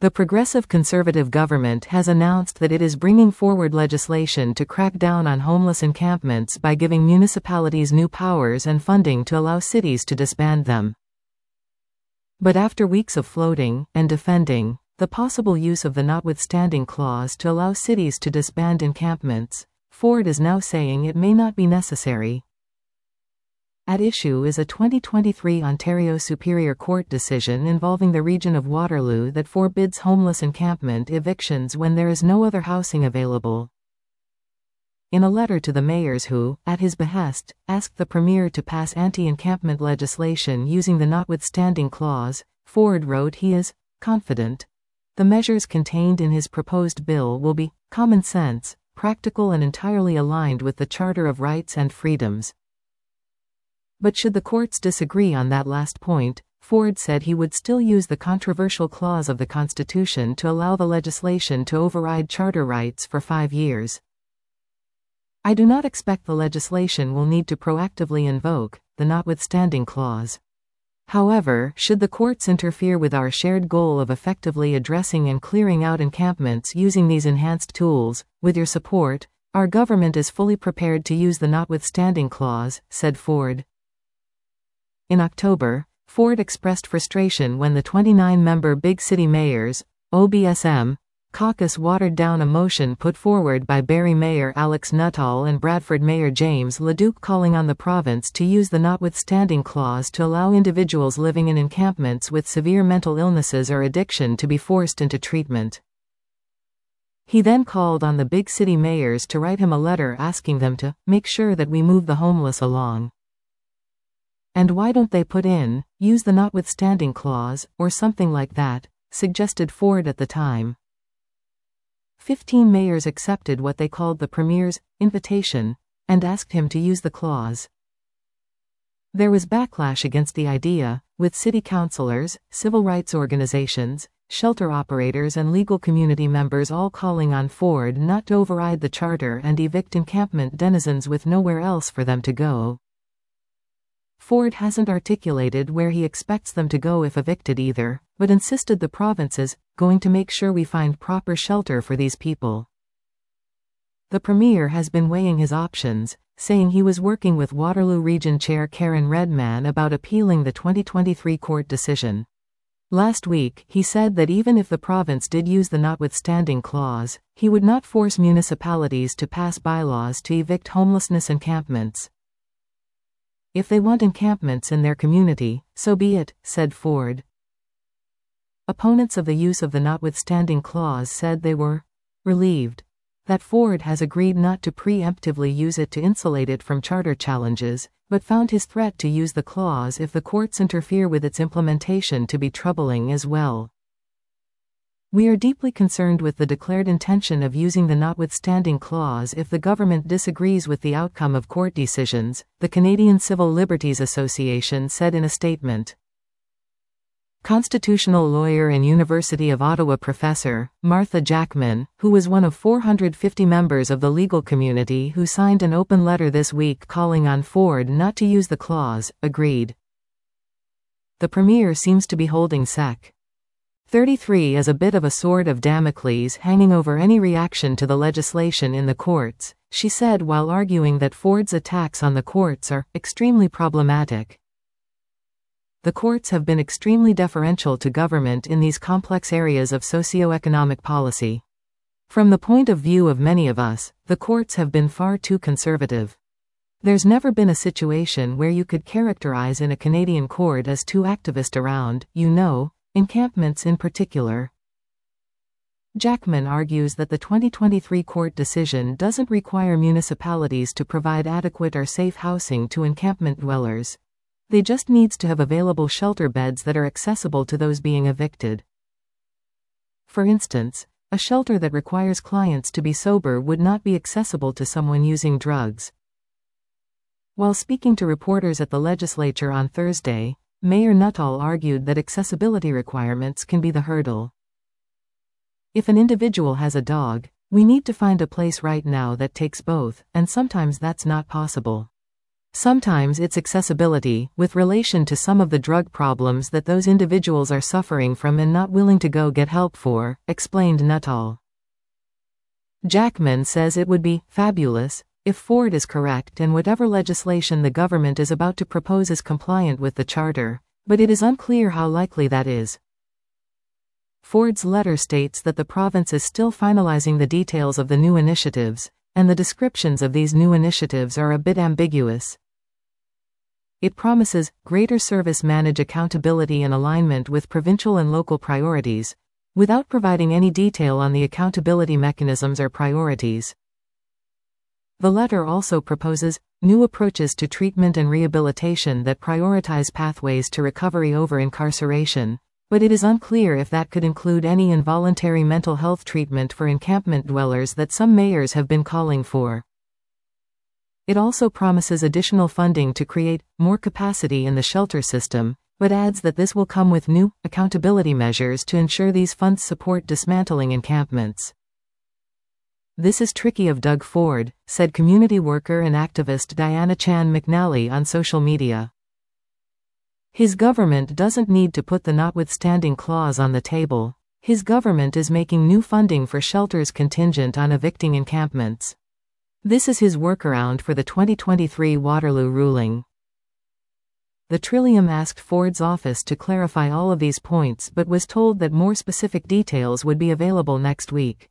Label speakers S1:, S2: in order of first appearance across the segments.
S1: The Progressive Conservative government has announced that it is bringing forward legislation to crack down on homeless encampments by giving municipalities new powers and funding to allow cities to disband them. But after weeks of floating and defending the possible use of the notwithstanding clause to allow cities to disband encampments, Ford is now saying it may not be necessary. At issue is a 2023 Ontario Superior Court decision involving the region of Waterloo that forbids homeless encampment evictions when there is no other housing available. In a letter to the mayors who, at his behest, asked the Premier to pass anti-encampment legislation using the notwithstanding clause, Ford wrote he is confident the measures contained in his proposed bill will be common sense, practical and entirely aligned with the Charter of Rights and Freedoms. But should the courts disagree on that last point, Ford said he would still use the controversial clause of the Constitution to allow the legislation to override charter rights for 5 years. I do not expect the legislation will need to proactively invoke the notwithstanding clause. However, should the courts interfere with our shared goal of effectively addressing and clearing out encampments using these enhanced tools, with your support, our government is fully prepared to use the notwithstanding clause, said Ford. In October, Ford expressed frustration when the 29-member Big City Mayors (OBSM) caucus watered down a motion put forward by Barrie Mayor Alex Nuttall and Bradford Mayor James Leduc calling on the province to use the notwithstanding clause to allow individuals living in encampments with severe mental illnesses or addiction to be forced into treatment. He then called on the Big City Mayors to write him a letter asking them to make sure that we move the homeless along. And why don't they use the notwithstanding clause, or something like that, suggested Ford at the time. 15 mayors accepted what they called the Premier's invitation, and asked him to use the clause. There was backlash against the idea, with city councillors, civil rights organizations, shelter operators and legal community members all calling on Ford not to override the charter and evict encampment denizens with nowhere else for them to go. Ford hasn't articulated where he expects them to go if evicted either, but insisted the province is going to make sure we find proper shelter for these people. The Premier has been weighing his options, saying he was working with Waterloo Region Chair Karen Redman about appealing the 2023 court decision. Last week, he said that even if the province did use the notwithstanding clause, he would not force municipalities to pass bylaws to evict homelessness encampments. If they want encampments in their community, so be it, said Ford. Opponents of the use of the notwithstanding clause said they were relieved that Ford has agreed not to preemptively use it to insulate it from charter challenges, but found his threat to use the clause if the courts interfere with its implementation to be troubling as well. We are deeply concerned with the declared intention of using the notwithstanding clause if the government disagrees with the outcome of court decisions, the Canadian Civil Liberties Association said in a statement. Constitutional lawyer and University of Ottawa professor, Martha Jackman, who was one of 450 members of the legal community who signed an open letter this week calling on Ford not to use the clause, agreed. The Premier seems to be holding Sec. 33 as a bit of a sword of Damocles hanging over any reaction to the legislation in the courts, she said while arguing that Ford's attacks on the courts are extremely problematic. The courts have been extremely deferential to government in these complex areas of socio-economic policy. From the point of view of many of us, the courts have been far too conservative. There's never been a situation where you could characterize in a Canadian court as too activist around, encampments in particular. Jackman argues that the 2023 court decision doesn't require municipalities to provide adequate or safe housing to encampment dwellers. They just needs to have available shelter beds that are accessible to those being evicted. For instance, a shelter that requires clients to be sober would not be accessible to someone using drugs. While speaking to reporters at the legislature on Thursday, Mayor Nuttall argued that accessibility requirements can be the hurdle. If an individual has a dog, we need to find a place right now that takes both, and sometimes that's not possible. Sometimes it's accessibility, with relation to some of the drug problems that those individuals are suffering from and not willing to go get help for, explained Nuttall. Jackman says it would be fabulous if Ford is correct and whatever legislation the government is about to propose is compliant with the charter, but it is unclear how likely that is. Ford's letter states that the province is still finalizing the details of the new initiatives, and the descriptions of these new initiatives are a bit ambiguous. It promises greater service manage accountability and alignment with provincial and local priorities, without providing any detail on the accountability mechanisms or priorities. The letter also proposes new approaches to treatment and rehabilitation that prioritize pathways to recovery over incarceration, but it is unclear if that could include any involuntary mental health treatment for encampment dwellers that some mayors have been calling for. It also promises additional funding to create more capacity in the shelter system, but adds that this will come with new accountability measures to ensure these funds support dismantling encampments. "This is tricky of Doug Ford," said community worker and activist Diana Chan McNally on social media. His government doesn't need to put the notwithstanding clause on the table. His government is making new funding for shelters contingent on evicting encampments. This is his workaround for the 2023 Waterloo ruling. The Trillium asked Ford's office to clarify all of these points but was told that more specific details would be available next week.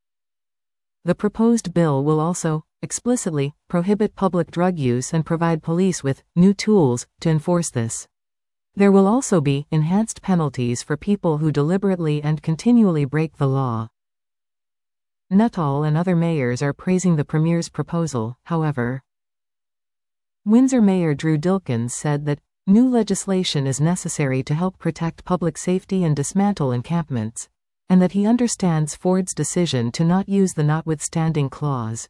S1: The proposed bill will also, explicitly, prohibit public drug use and provide police with new tools to enforce this. There will also be enhanced penalties for people who deliberately and continually break the law. Nuttall and other mayors are praising the Premier's proposal, however. Windsor Mayor Drew Dilkens said that new legislation is necessary to help protect public safety and dismantle encampments, and that he understands Ford's decision to not use the notwithstanding clause.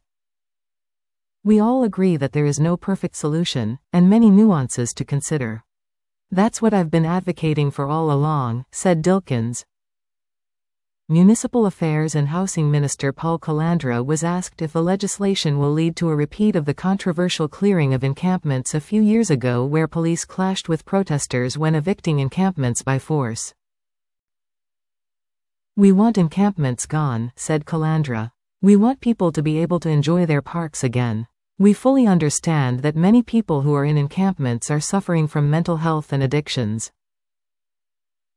S1: "We all agree that there is no perfect solution, and many nuances to consider. That's what I've been advocating for all along," said Dilkens. Municipal Affairs and Housing Minister Paul Calandra was asked if the legislation will lead to a repeat of the controversial clearing of encampments a few years ago where police clashed with protesters when evicting encampments by force. "We want encampments gone," said Calandra. "We want people to be able to enjoy their parks again. We fully understand that many people who are in encampments are suffering from mental health and addictions.